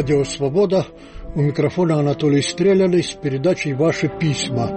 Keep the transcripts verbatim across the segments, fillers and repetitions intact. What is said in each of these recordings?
Радио «Свобода». У микрофона Анатолий Стреляный с передачей «Ваши письма».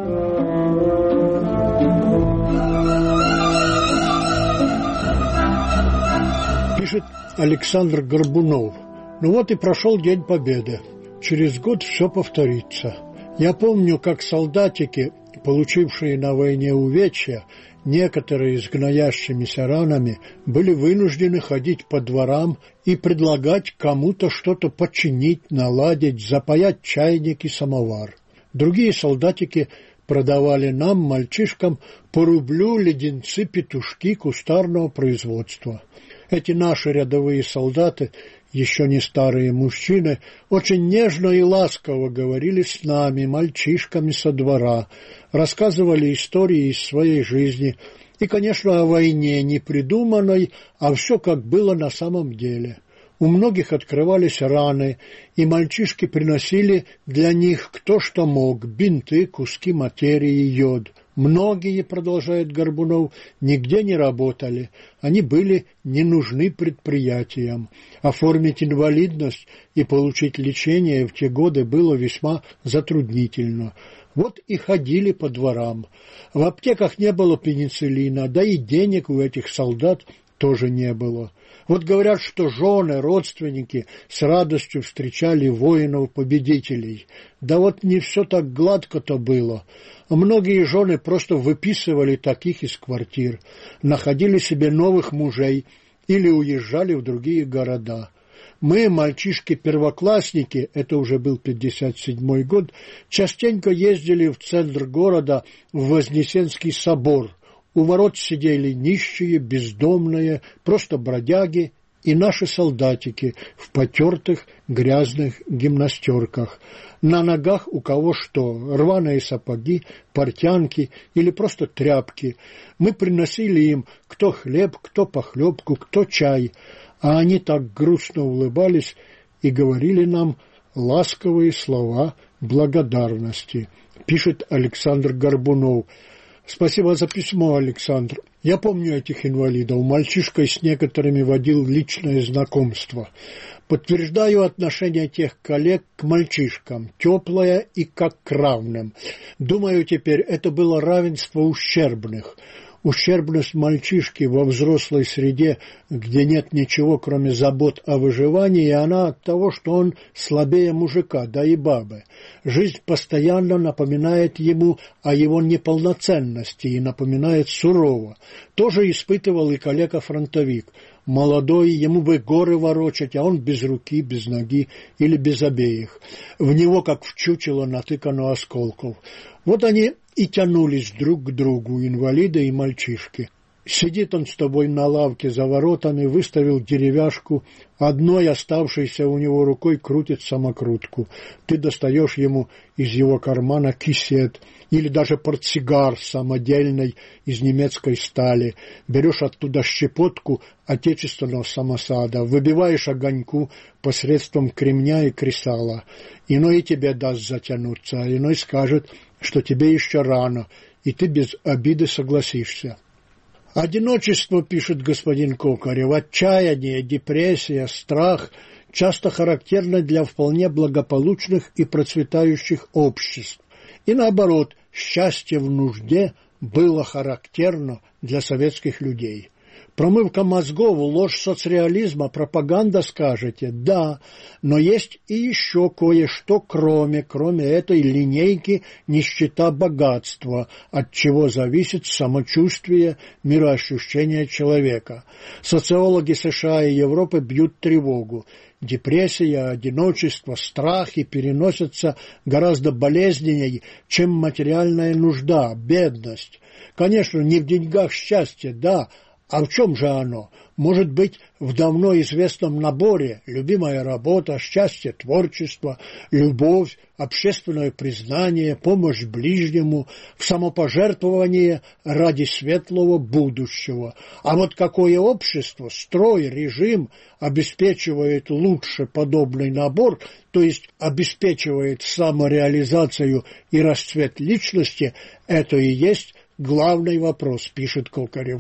Пишет Александр Горбунов. Ну вот и прошел День Победы. Через год все повторится. Я помню, как солдатики, получившие на войне увечья, некоторые с гноящимися ранами, были вынуждены ходить по дворам и предлагать кому-то что-то починить, наладить, запаять чайник и самовар. Другие солдатики продавали нам, мальчишкам, по рублю леденцы-петушки кустарного производства. Эти наши рядовые солдаты, еще не старые мужчины, очень нежно и ласково говорили с нами, мальчишками со двора, рассказывали истории из своей жизни и, конечно, о войне не придуманной, а все как было на самом деле. У многих открывались раны, и мальчишки приносили для них кто что мог, бинты, куски материи, йод. Многие, продолжает Горбунов, нигде не работали, они были не нужны предприятиям. Оформить инвалидность и получить лечение в те годы было весьма затруднительно. Вот и ходили по дворам. В аптеках не было пенициллина, да и денег у этих солдат тоже не было. Вот говорят, что жены, родственники с радостью встречали воинов-победителей. Да вот не все так гладко-то было. Многие жены просто выписывали таких из квартир, находили себе новых мужей или уезжали в другие города. Мы, мальчишки-первоклассники, это уже был пятьдесят седьмой год, частенько ездили в центр города, в Вознесенский собор. У ворот сидели нищие, бездомные, просто бродяги и наши солдатики в потертых грязных гимнастерках. На ногах у кого что, рваные сапоги, портянки или просто тряпки. Мы приносили им кто хлеб, кто похлебку, кто чай, а они так грустно улыбались и говорили нам ласковые слова благодарности, пишет Александр Горбунов. Спасибо за письмо, Александр. Я помню этих инвалидов. Мальчишкой с некоторыми водил личное знакомство. Подтверждаю отношение тех коллег к мальчишкам, теплое и как к равным. Думаю, теперь это было равенство ущербных. Ущербность мальчишки во взрослой среде, где нет ничего, кроме забот о выживании, она от того, что он слабее мужика, да и бабы. Жизнь постоянно напоминает ему о его неполноценности и напоминает сурово. Тоже испытывал и коллега-фронтовик. Молодой, ему бы горы ворочать, а он без руки, без ноги или без обеих. В него, как в чучело, натыкано осколков. Вот они и тянулись друг к другу, инвалиды и мальчишки. Сидит он с тобой на лавке за воротами, выставил деревяшку, одной оставшейся у него рукой крутит самокрутку. Ты достаешь ему из его кармана кисет или даже портсигар самодельный из немецкой стали, берешь оттуда щепотку отечественного самосада, выбиваешь огоньку посредством кремня и кресала. Иной тебе даст затянуться, а иной скажет, что тебе еще рано, и ты без обиды согласишься. Одиночество, пишет господин Кокарев, отчаяние, депрессия, страх часто характерны для вполне благополучных и процветающих обществ. И наоборот, счастье в нужде было характерно для советских людей. Промывка мозгов, ложь соцреализма, пропаганда, скажете? Да, но есть и еще кое-что, кроме, кроме этой линейки нищета богатства, от чего зависит самочувствие, мироощущение человека. Социологи США и Европы бьют тревогу. Депрессия, одиночество, страхи переносятся гораздо болезненней, чем материальная нужда, бедность. Конечно, не в деньгах счастье, да, а в чем же оно? Может быть, в давно известном наборе: любимая работа, счастье, творчество, любовь, общественное признание, помощь ближнему, в самопожертвование ради светлого будущего. А вот какое общество, строй, режим обеспечивает лучше подобный набор, то есть обеспечивает самореализацию и расцвет личности, это и есть главный вопрос, пишет Кокарев.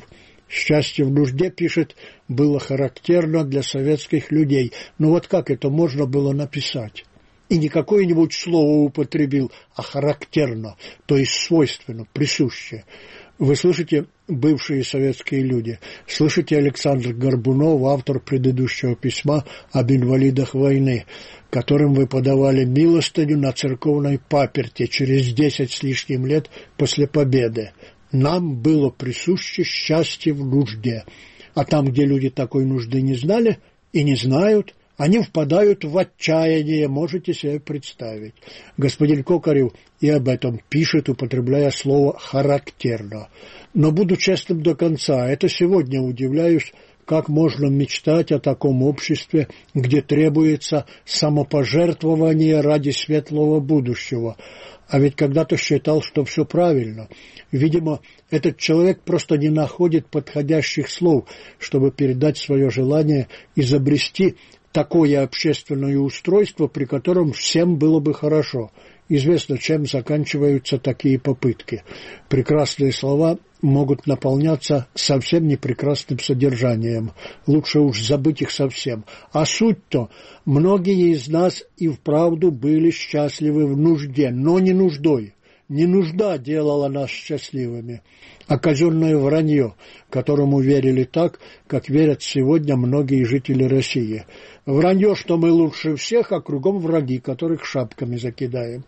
Счастье в нужде, пишет, было характерно для советских людей. Но вот как это можно было написать? И не какое-нибудь слово употребил, а характерно, то есть свойственно, присуще. Вы слышите, бывшие советские люди, слышите, Александр Горбунов, автор предыдущего письма об инвалидах войны, которым вы подавали милостыню на церковной паперти через десять с лишним лет после победы. Нам было присуще счастье в нужде. А там, где люди такой нужды не знали и не знают, они впадают в отчаяние, можете себе представить. Господин Кокарев и об этом пишет, употребляя слово «характерно». Но буду честным до конца, это сегодня удивляюсь, как можно мечтать о таком обществе, где требуется самопожертвование ради светлого будущего. А ведь когда-то считал, что все правильно. Видимо, этот человек просто не находит подходящих слов, чтобы передать свое желание изобрести такое общественное устройство, при котором всем было бы хорошо. Известно, чем заканчиваются такие попытки. Прекрасные слова могут наполняться совсем непрекрасным содержанием. Лучше уж забыть их совсем. А суть-то, многие из нас и вправду были счастливы в нужде, но не нуждой. Не нужда делала нас счастливыми, а казенное вранье, которому верили так, как верят сегодня многие жители России. Вранье, что мы лучше всех, а кругом враги, которых шапками закидаем.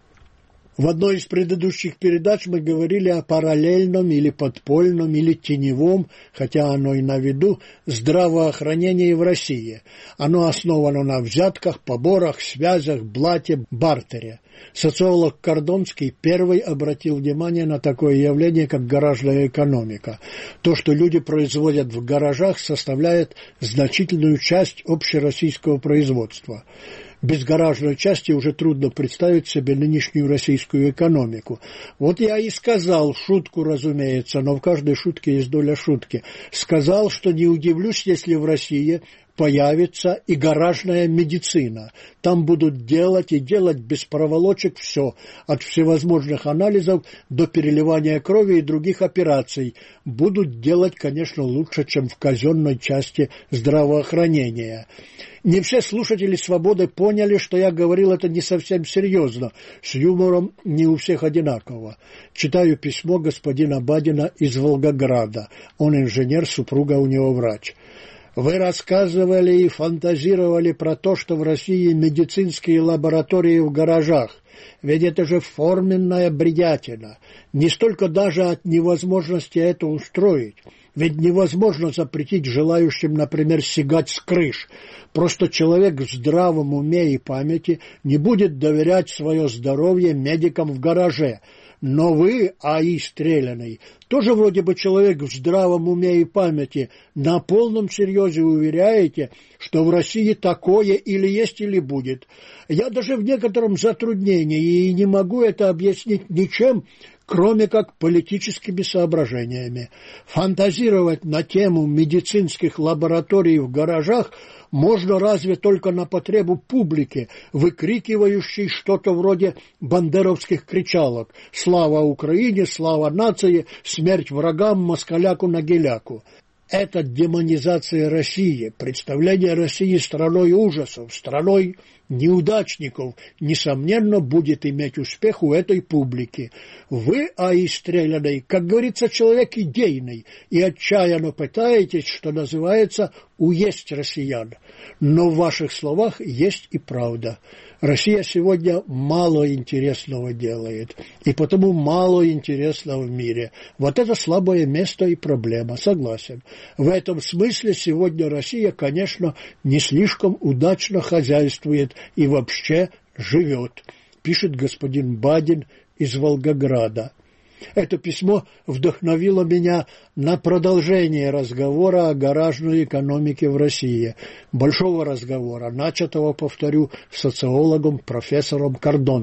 В одной из предыдущих передач мы говорили о параллельном или подпольном или теневом, хотя оно и на виду, здравоохранении в России. Оно основано на взятках, поборах, связях, блате, бартере. Социолог Кордонский первый обратил внимание на такое явление, как гаражная экономика. То, что люди производят в гаражах, составляет значительную часть общероссийского производства. Без гаражной части уже трудно представить себе нынешнюю российскую экономику. Вот я и сказал, шутку, разумеется, но в каждой шутке есть доля шутки. Сказал, что не удивлюсь, если в России появится и гаражная медицина. Там будут делать и делать без проволочек все, от всевозможных анализов до переливания крови и других операций. Будут делать, конечно, лучше, чем в казенной части здравоохранения. Не все слушатели «Свободы» поняли, что я говорил это не совсем серьезно, с юмором не у всех одинаково. Читаю письмо господина Бадина из Волгограда. Он инженер, супруга у него врач. Вы рассказывали и фантазировали про то, что в России медицинские лаборатории в гаражах. Ведь это же форменная бредятина. Не столько даже от невозможности это устроить. Ведь невозможно запретить желающим, например, сигать с крыш. Просто человек в здравом уме и памяти не будет доверять свое здоровье медикам в гараже. Но вы, АИ Стреляный, тоже вроде бы человек в здравом уме и памяти, на полном серьезе уверяете, что в России такое или есть, или будет. Я даже в некотором затруднении и не могу это объяснить ничем, кроме как политическими соображениями. Фантазировать на тему медицинских лабораторий в гаражах можно разве только на потребу публики, выкрикивающей что-то вроде бандеровских кричалок «Слава Украине! Слава нации! Смерть врагам! Москаляку-нагеляку!». Это демонизация России, представление России страной ужасов, страной неудачников, несомненно, будет иметь успех у этой публики. Вы, АИ Стреляный, как говорится, человек идейный, и отчаянно пытаетесь, что называется, уесть россиян. Но в ваших словах есть и правда. Россия сегодня мало интересного делает, и потому мало интересного в мире. Вот это слабое место и проблема, согласен. В этом смысле сегодня Россия, конечно, не слишком удачно хозяйствует и вообще живет, пишет господин Бадин из Волгограда. Это письмо вдохновило меня на продолжение разговора о гаражной экономике в России. Большого разговора, начатого, повторю, социологом профессором Кордонским.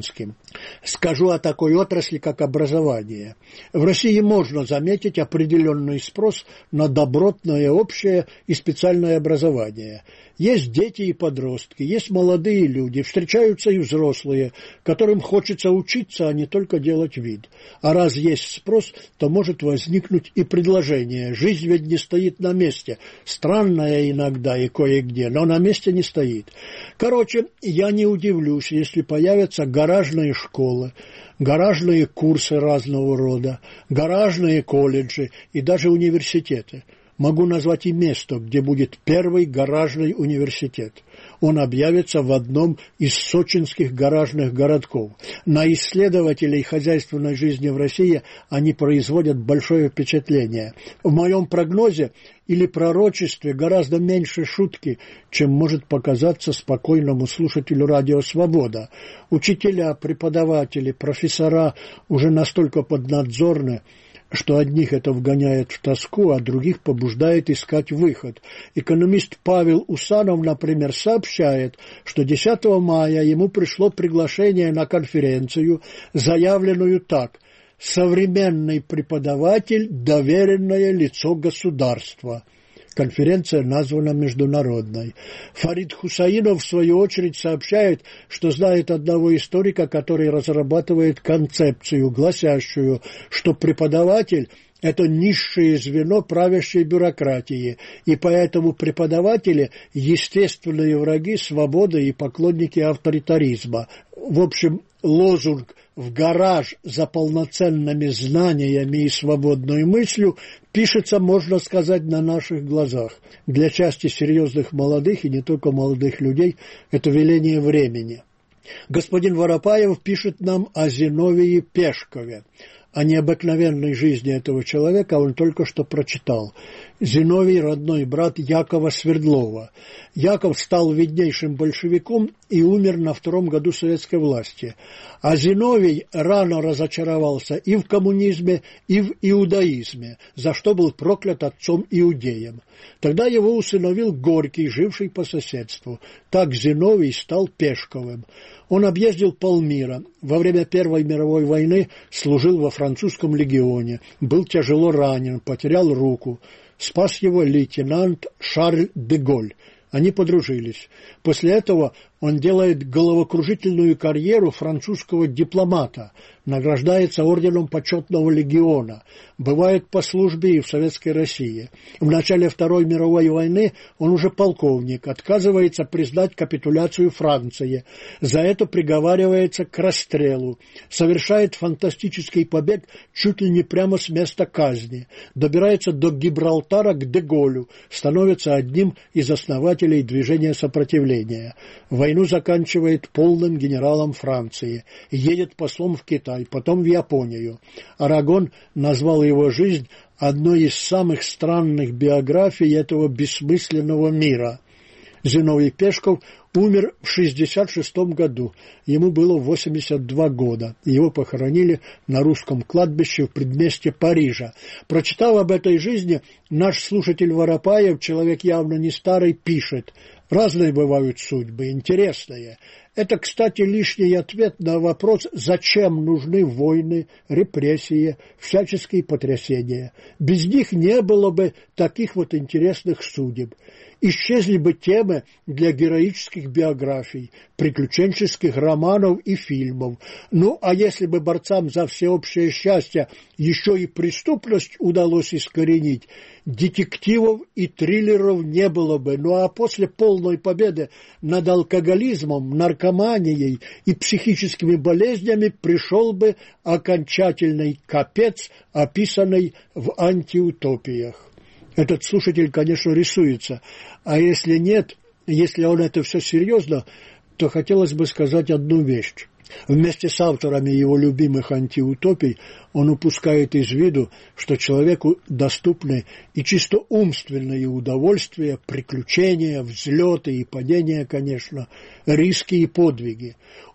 Скажу о такой отрасли, как образование. В России можно заметить определенный спрос на добротное общее и специальное образование. Есть дети и подростки, есть молодые люди, встречаются и взрослые, которым хочется учиться, а не только делать вид. А раз есть спрос, то может возникнуть и предложение. Жизнь ведь не стоит на месте. Странная иногда и кое-где, но на месте не стоит. Короче, я не удивлюсь, если появятся гаражные школы, гаражные курсы разного рода, гаражные колледжи и даже университеты. Могу назвать и место, где будет первый гаражный университет. Он объявится в одном из сочинских гаражных городков. На исследователей хозяйственной жизни в России они производят большое впечатление. В моем прогнозе или пророчестве гораздо меньше шутки, чем может показаться спокойному слушателю радио «Свобода». Учителя, преподаватели, профессора уже настолько поднадзорны, что одних это вгоняет в тоску, а других побуждает искать выход. Экономист Павел Усанов, например, сообщает, что десятого мая ему пришло приглашение на конференцию, заявленную так: «Современный преподаватель – доверенное лицо государства». Конференция названа международной. Фарид Хусаинов, в свою очередь, сообщает, что знает одного историка, который разрабатывает концепцию, гласящую, что преподаватель – это низшее звено правящей бюрократии, и поэтому преподаватели – естественные враги свободы и поклонники авторитаризма. В общем, лозунг «в гараж за полноценными знаниями и свободной мыслью» пишется, можно сказать, на наших глазах. Для части серьезных молодых и не только молодых людей это веление времени. Господин Воропаев пишет нам о Зиновии Пешкове. О необыкновенной жизни этого человека он только что прочитал. Зиновий – родной брат Якова Свердлова. Яков стал виднейшим большевиком и умер на втором году советской власти. А Зиновий рано разочаровался и в коммунизме, и в иудаизме, за что был проклят отцом иудеем. Тогда его усыновил Горький, живший по соседству. Так Зиновий стал Пешковым. Он объездил полмира. Во время Первой мировой войны служил во французском легионе, был тяжело ранен, потерял руку. Спас его лейтенант Шарль де Голь. Они подружились. После этого он делает головокружительную карьеру французского дипломата, награждается орденом почетного легиона, бывает по службе и в Советской России. В начале Второй мировой войны он уже полковник, отказывается признать капитуляцию Франции, за это приговаривается к расстрелу, совершает фантастический побег чуть ли не прямо с места казни, добирается до Гибралтара к де Голлю, становится одним из основателей движения сопротивления. Войну заканчивает полным генералом Франции, едет послом в Китай, потом в Японию. Арагон назвал его жизнь одной из самых странных биографий этого бессмысленного мира. Зиновий Пешков умер в шестьдесят шестом году, ему было восемьдесят два года. Его похоронили на русском кладбище в предместье Парижа. Прочитав об этой жизни, наш слушатель Воропаев, человек явно не старый, пишет: «Разные бывают судьбы, интересные. Это, кстати, лишний ответ на вопрос, зачем нужны войны, репрессии, всяческие потрясения. Без них не было бы таких вот интересных судеб. Исчезли бы темы для героических биографий, приключенческих романов и фильмов. Ну, а если бы борцам за всеобщее счастье еще и преступность удалось искоренить, детективов и триллеров не было бы. Ну, а после полной победы над алкоголизмом, наркоманией и психическими болезнями пришел бы окончательный капец, описанный в антиутопиях». Этот слушатель, конечно, рисуется, а если нет, если он это все серьезно, то хотелось бы сказать одну вещь. Вместе с авторами его любимых антиутопий он упускает из виду, что человеку доступны и чисто умственные удовольствия, приключения, взлеты и падения, конечно, риски и подвиги.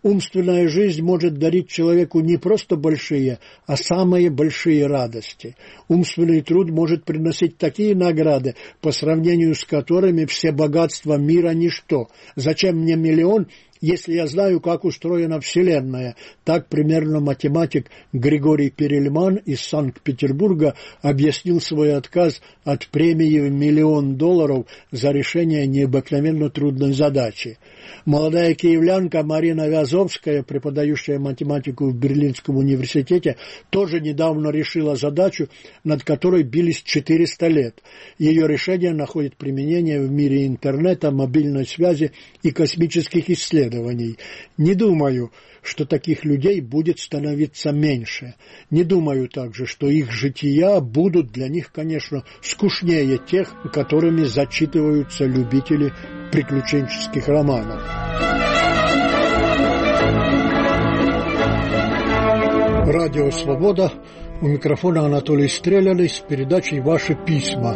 Умственная жизнь может дарить человеку не просто большие, а самые большие радости. Умственный труд может приносить такие награды, по сравнению с которыми все богатства мира – ничто. Зачем мне миллион, если я знаю, как устроена Вселенная? Так примерно математик Григорий Перельман из Санкт-Петербурга объяснил свой отказ от премии в миллион долларов за решение необыкновенно трудной задачи. Молодая киевлянка Марина Вязовская, преподающая математику в Берлинском университете, тоже недавно решила задачу, над которой бились четыреста лет. Ее решение находит применение в мире интернета, мобильной связи и космических исследований. Не думаю, что таких людей будет становиться меньше. Не думаю также, что их жития будут для них, конечно, скучнее тех, которыми зачитываются любители приключенческих романов. Радио «Свобода». У микрофона Анатолий Стреляный с передачей «Ваши письма».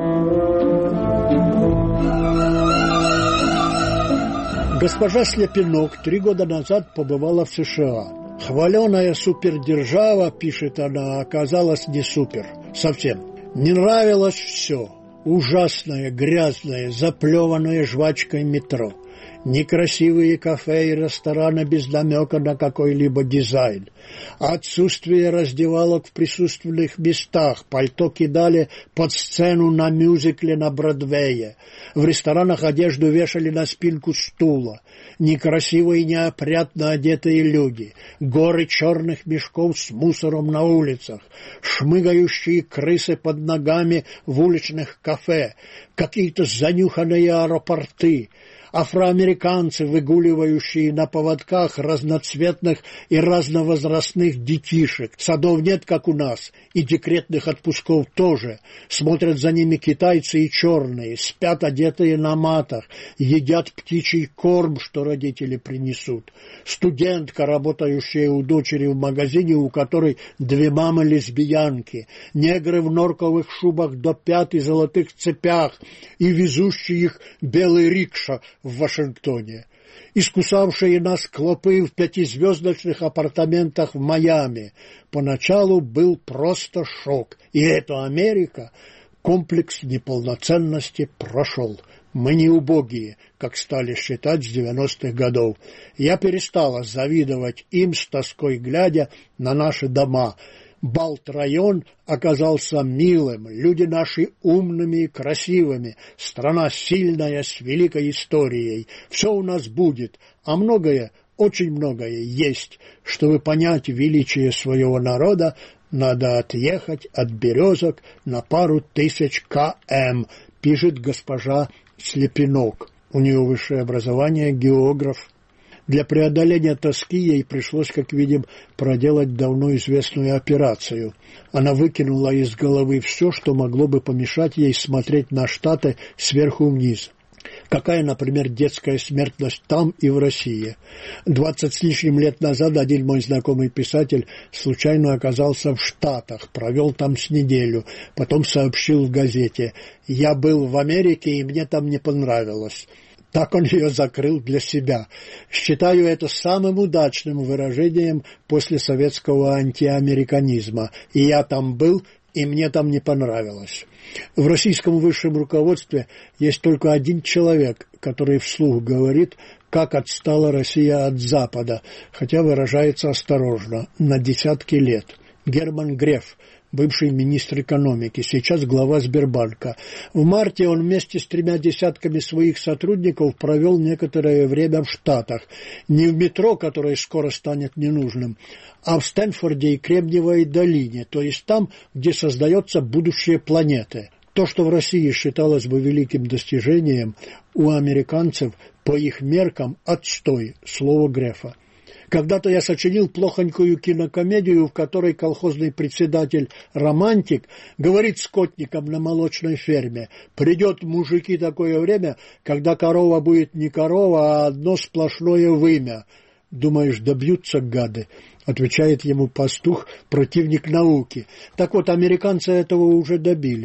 Госпожа Слепинок три года назад побывала в США. Хваленая супердержава, пишет она, оказалась не супер. Совсем. Не нравилось все. Ужасное, грязное, заплеванное жвачкой метро. Некрасивые кафе и рестораны без намека на какой-либо дизайн. Отсутствие раздевалок в присутственных местах. Пальто кидали под сцену на мюзикле на Бродвее. В ресторанах одежду вешали на спинку стула. Некрасиво и неопрятно одетые люди. Горы черных мешков с мусором на улицах. Шмыгающие крысы под ногами в уличных кафе. Какие-то занюханные аэропорты. Афроамериканцы, выгуливающие на поводках разноцветных и разновозрастных детишек. Садов нет, как у нас, и декретных отпусков тоже. Смотрят за ними китайцы и черные, спят одетые на матах, едят птичий корм, что родители принесут. Студентка, работающая у дочери в магазине, у которой две мамы-лесбиянки. Негры в норковых шубах до пят и золотых цепях, и везущие их белый рикша в Вашингтоне, искусавшие нас клопы в пятизвездочных апартаментах в Майами. Поначалу был просто шок. И это Америка. Комплекс неполноценности прошел. Мы не убогие, как стали считать с девяностых годов. Я перестала завидовать им, с тоской глядя на наши дома. Балт-район оказался милым, люди наши умными и красивыми, страна сильная, с великой историей. Все у нас будет, а многое, очень многое есть. Чтобы понять величие своего народа, надо отъехать от Березок на пару тысяч км, пишет госпожа Слепинок. У нее высшее образование, географ. Для преодоления тоски ей пришлось, как видим, проделать давно известную операцию. Она выкинула из головы все, что могло бы помешать ей смотреть на Штаты сверху вниз. Какая, например, детская смертность там и в России. Двадцать с лишним лет назад один мой знакомый писатель случайно оказался в Штатах, провел там с неделю, потом сообщил в газете: «Я был в Америке, и мне там не понравилось». Так он ее закрыл для себя. Считаю это самым удачным выражением после советского антиамериканизма. И я там был, и мне там не понравилось. В российском высшем руководстве есть только один человек, который вслух говорит, как отстала Россия от Запада, хотя выражается осторожно, на десятки лет. Герман Греф, бывший министр экономики, сейчас глава Сбербанка. В марте он вместе с тремя десятками своих сотрудников провел некоторое время в Штатах. Не в метро, которое скоро станет ненужным, а в Стэнфорде и Кремниевой долине, то есть там, где создается будущее планеты. То, что в России считалось бы великим достижением, у американцев по их меркам отстой, слово Грефа. Когда-то я сочинил плохонькую кинокомедию, в которой колхозный председатель-романтик говорит скотникам на молочной ферме: «Придет, мужики, такое время, когда корова будет не корова, а одно сплошное вымя». «Думаешь, добьются гады?» — отвечает ему пастух, противник науки. Так вот, американцы этого уже добились.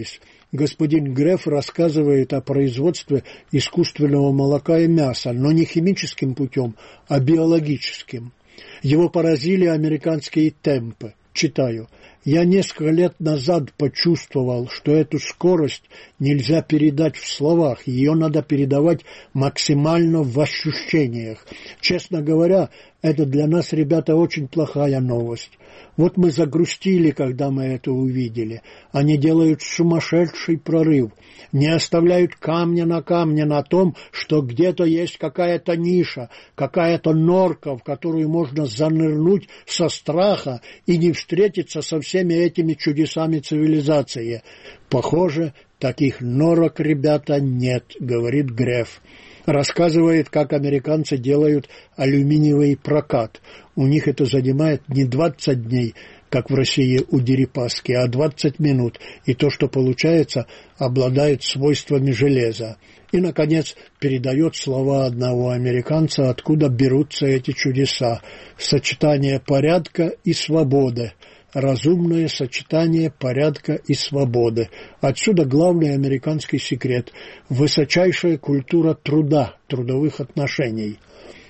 господин Греф рассказывает о производстве искусственного молока и мяса, но не химическим путем, а биологическим. Его поразили американские темпы. Читаю. «Я несколько лет назад почувствовал, что эту скорость нельзя передать в словах, ее надо передавать максимально в ощущениях. Честно говоря, это для нас, ребята, очень плохая новость. Вот мы загрустили, когда мы это увидели. Они делают сумасшедший прорыв, не оставляют камня на камне на том, что где-то есть какая-то ниша, какая-то норка, в которую можно занырнуть со страха и не встретиться со всеми этими чудесами цивилизации. Похоже, таких норок, ребята, нет», — говорит Греф. Рассказывает, как американцы делают алюминиевый прокат. У них это занимает не двадцать дней, как в России у Дерипаски, а двадцать минут, и то, что получается, обладает свойствами железа. И, наконец, передает слова одного американца, откуда берутся эти чудеса. Сочетание порядка и свободы. Разумное сочетание порядка и свободы. Отсюда главный американский секрет – высочайшая культура труда, трудовых отношений.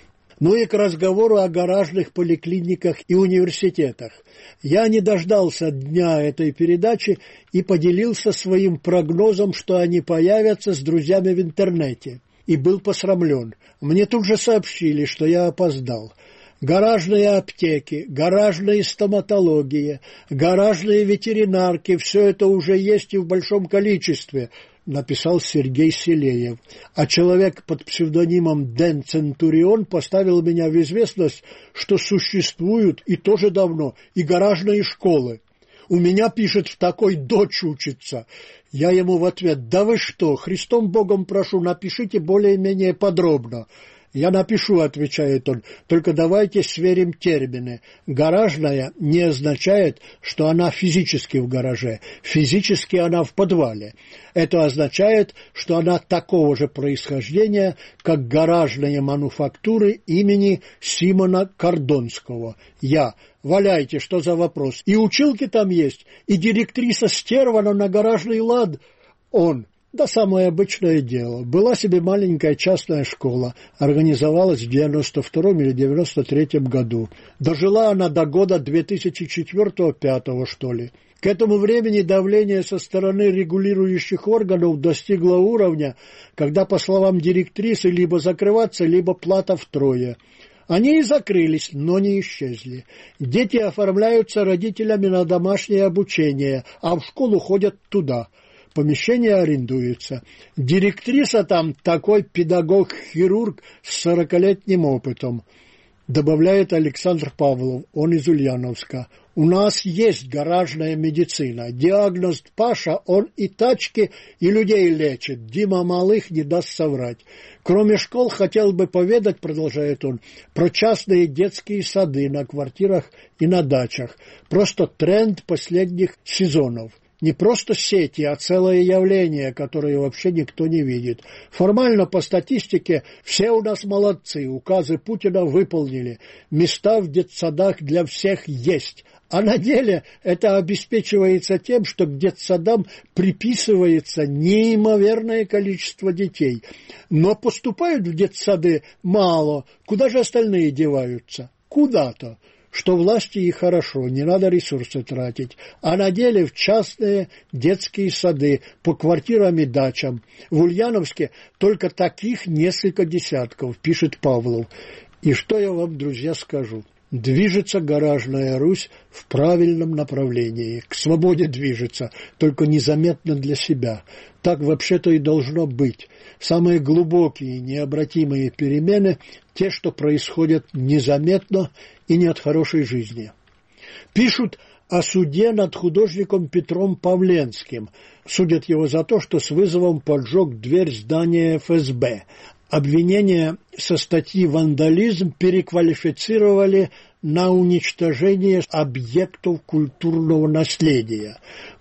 Ну и к разговору о гаражных поликлиниках и университетах. Я не дождался дня этой передачи и поделился своим прогнозом, что они появятся с друзьями в интернете. И был посрамлен. Мне тут же сообщили, что я опоздал. Гаражные аптеки, гаражная стоматология, гаражные ветеринарки – все это уже есть и в большом количестве, написал Сергей Селеев. А человек под псевдонимом Дэн Центурион поставил меня в известность, что существуют и тоже давно и гаражные школы. У меня, пишет, в такой дочь учится. Я ему в ответ: да вы что, Христом Богом прошу, напишите более-менее подробно. «Я напишу», — отвечает он, — «только давайте сверим термины. Гаражная не означает, что она физически в гараже, физически она в подвале. Это означает, что она такого же происхождения, как гаражные мануфактуры имени Симона Кордонского. Я. Валяйте, что за вопрос? И училки там есть, и директриса стерва, но на гаражный лад». Он. Да самое обычное дело. Была себе маленькая частная школа, организовалась в девяносто втором или девяносто третьем году. Дожила она до года две тысячи четвёртого-пятого, что ли. К этому времени давление со стороны регулирующих органов достигло уровня, когда, по словам директрисы, либо закрываться, либо плата втрое. Они и закрылись, но не исчезли. Дети оформляются родителями на домашнее обучение, а в школу ходят туда. Помещение арендуется. Директриса там такой педагог-хирург с сорокалетним опытом, добавляет Александр Павлов, он из Ульяновска. У нас есть гаражная медицина. Диагноз Паша, он и тачки, и людей лечит. Дима Малых не даст соврать. Кроме школ, хотел бы поведать, продолжает он, про частные детские сады на квартирах и на дачах. Просто тренд последних сезонов. Не просто сети, а целое явление, которое вообще никто не видит. Формально, по статистике, все у нас молодцы, указы Путина выполнили, места в детсадах для всех есть. А на деле это обеспечивается тем, что к детсадам приписывается неимоверное количество детей. Но поступают в детсады мало, куда же остальные деваются? Куда-то. Что власти и хорошо, не надо ресурсы тратить, а на деле в частные детские сады, по квартирам и дачам. В Ульяновске только таких несколько десятков, пишет Павлов. И что я вам, друзья, скажу? Движется гаражная Русь в правильном направлении, к свободе движется, только незаметно для себя. Так вообще-то и должно быть. Самые глубокие, необратимые перемены – те, что происходят незаметно и не от хорошей жизни. Пишут о суде над художником Петром Павленским. Судят его за то, что с вызовом поджег дверь здания эф эс бэ. Обвинение со статьи «Вандализм» переквалифицировали на уничтожение объектов культурного наследия.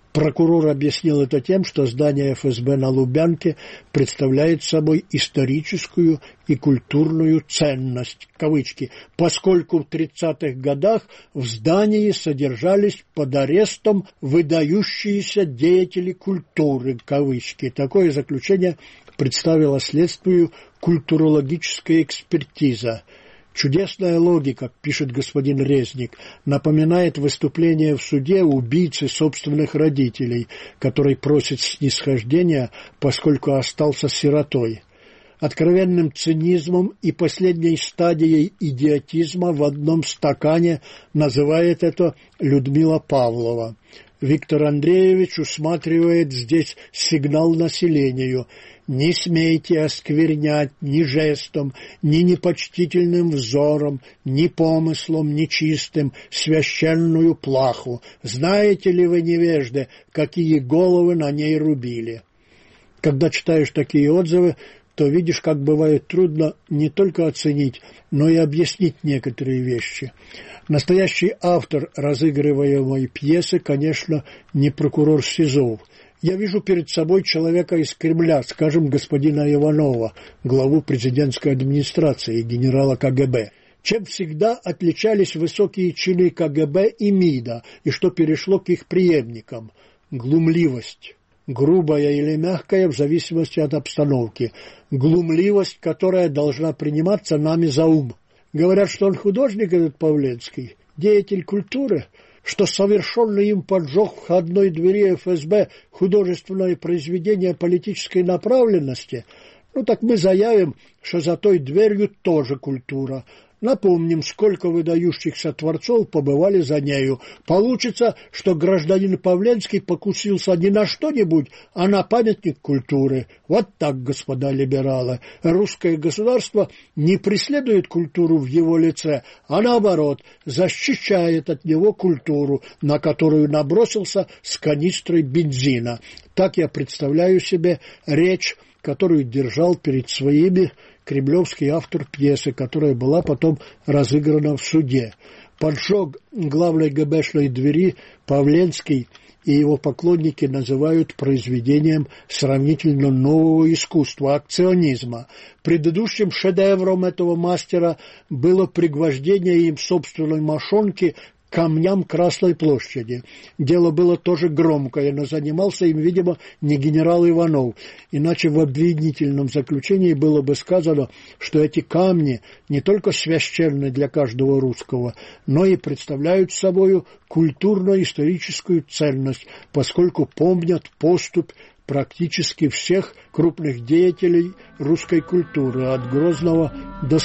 Прокурор объяснил это тем, что здание эф эс бэ на Лубянке представляет собой историческую и культурную ценность, кавычки, поскольку в тридцатых годах в здании содержались под арестом выдающиеся деятели культуры, кавычки. Такое заключение представила следствию культурологическая экспертиза. Чудесная логика, пишет господин Резник, напоминает выступление в суде убийцы собственных родителей, который просит снисхождения, поскольку остался сиротой. Откровенным цинизмом и последней стадией идиотизма в одном стакане называет это Людмила Павлова. Виктор Андреевич усматривает здесь сигнал населению: не смейте осквернять ни жестом, ни непочтительным взором, ни помыслом нечистым священную плаху. Знаете ли вы, невежды, какие головы на ней рубили? Когда читаешь такие отзывы, то видишь, как бывает трудно не только оценить, но и объяснить некоторые вещи. Настоящий автор разыгрываемой пьесы, конечно, не прокурор СИЗО. Я вижу перед собой человека из Кремля, скажем, господина Иванова, главу президентской администрации, генерала ка гэ бэ. Чем всегда отличались высокие чины ка гэ бэ и МИДа, и что перешло к их преемникам? Глумливость. Грубая или мягкая в зависимости от обстановки. Глумливость, которая должна приниматься нами за ум. Говорят, что он художник, этот Павленский, деятель культуры, что совершенный им поджог входной двери эф эс бэ художественное произведение политической направленности. Ну так мы заявим, что за той дверью тоже культура. Напомним, сколько выдающихся творцов побывали за нею. Получится, что гражданин Павленский покусился не на что-нибудь, а на памятник культуры. Вот так, господа либералы. Русское государство не преследует культуру в его лице, а наоборот, защищает от него культуру, на которую набросился с канистрой бензина. Так я представляю себе речь, которую держал перед своими кремлевский автор пьесы, которая была потом разыграна в суде. Поджог главной гэ бэшной двери Павленский и его поклонники называют произведением сравнительно нового искусства, акционизма. Предыдущим шедевром этого мастера было пригвождение им собственной мошонки к камням Красной площади. Дело было тоже громкое, но занимался им, видимо, не генерал Иванов. Иначе в обвинительном заключении было бы сказано, что эти камни не только священны для каждого русского, но и представляют собою культурно-историческую ценность, поскольку помнят поступь практически всех крупных деятелей русской культуры, от Грозного до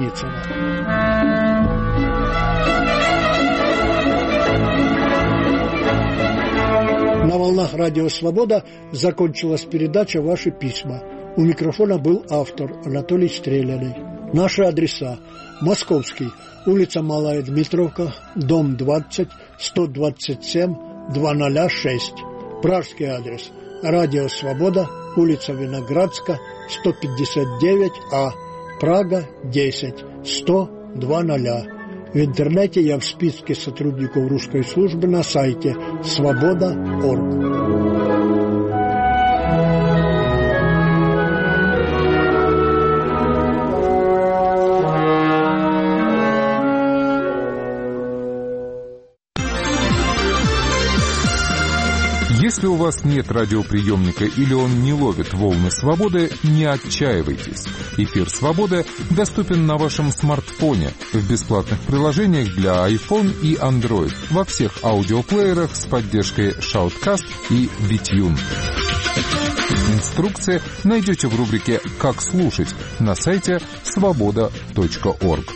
Солженицына. На волнах Радио Свобода закончилась передача «Ваши письма». У микрофона был автор Анатолий Стреляный. Наши адреса: Московский, улица Малая Дмитровка, дом двадцать, сто двадцать семь, двести шесть. Пражский адрес: Радио Свобода, улица Виноградска, сто пятьдесят девять А, Прага, десять, сто, двести. В интернете я в списке сотрудников русской службы на сайте свобода точка орг. Если у вас нет радиоприемника или он не ловит волны свободы, не отчаивайтесь. Эфир «Свободы» доступен на вашем смартфоне в бесплатных приложениях для iPhone и Android во всех аудиоплеерах с поддержкой Shoutcast и Witune. Инструкции найдете в рубрике «Как слушать» на сайте свобода точка орг.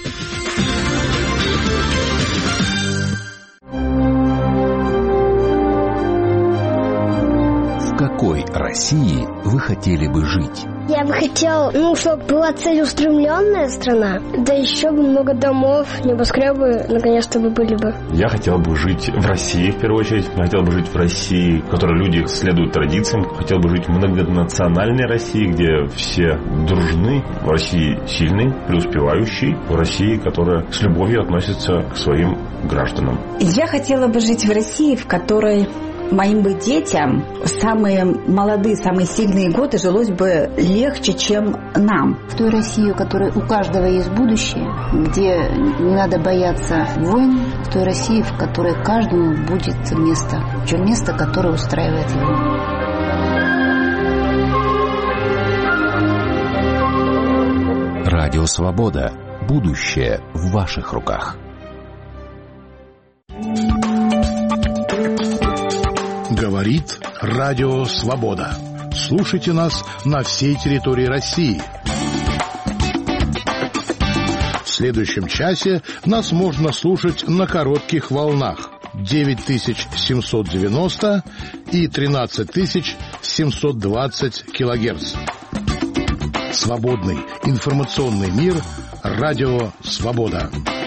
В какой России вы хотели бы жить? Я бы хотел, ну, чтобы была целеустремленная страна, да еще бы много домов, небоскребы, наконец-то бы были бы. Я хотел бы жить в России, в первую очередь. Я хотел бы жить в России, в которой люди следуют традициям. Хотел бы жить в многонациональной России, где все дружны. В России сильной, преуспевающей. В России, которая с любовью относится к своим гражданам. Я хотела бы жить в России, в которой моим бы детям самые молодые, самые сильные годы жилось бы легче, чем нам. В той России, у которой у каждого есть будущее, где не надо бояться войн, в той России, в которой каждому будет место, причем место, которое устраивает его. Радио Свобода. Будущее в ваших руках. Говорит Радио Свобода. Слушайте нас на всей территории России. В следующем часе нас можно слушать на коротких волнах девять тысяч семьсот девяносто и тринадцать тысяч семьсот двадцать килогерц. Свободный информационный мир. Радио Свобода.